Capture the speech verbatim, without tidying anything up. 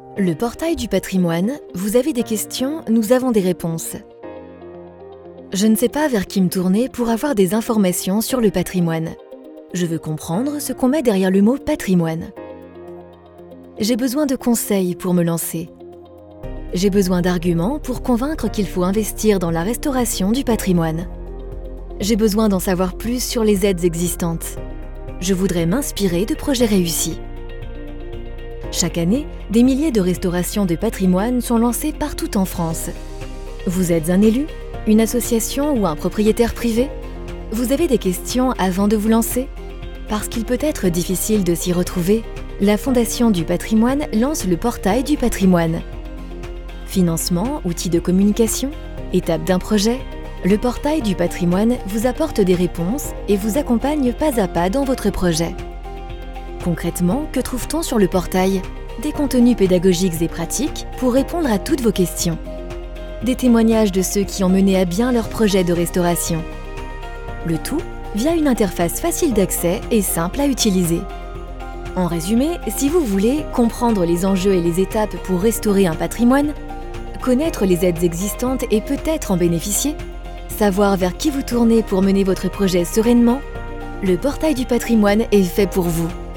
Le portail du patrimoine, vous avez des questions, nous avons des réponses. Je ne sais pas vers qui me tourner pour avoir des informations sur le patrimoine. Je veux comprendre ce qu'on met derrière le mot patrimoine. J'ai besoin de conseils pour me lancer. J'ai besoin d'arguments pour convaincre qu'il faut investir dans la restauration du patrimoine. J'ai besoin d'en savoir plus sur les aides existantes. Je voudrais m'inspirer de projets réussis. Chaque année, des milliers de restaurations de patrimoine sont lancées partout en France. Vous êtes un élu, une association ou un propriétaire privé? Vous avez des questions avant de vous lancer? Parce qu'il peut être difficile de s'y retrouver, la Fondation du patrimoine lance le portail du patrimoine. Financement, outils de communication, étape d'un projet, le portail du patrimoine vous apporte des réponses et vous accompagne pas à pas dans votre projet. Concrètement, que trouve-t-on sur le portail? Des contenus pédagogiques et pratiques pour répondre à toutes vos questions. Des témoignages de ceux qui ont mené à bien leur projet de restauration. Le tout via une interface facile d'accès et simple à utiliser. En résumé, si vous voulez comprendre les enjeux et les étapes pour restaurer un patrimoine, connaître les aides existantes et peut-être en bénéficier, savoir vers qui vous tournez pour mener votre projet sereinement, le portail du patrimoine est fait pour vous.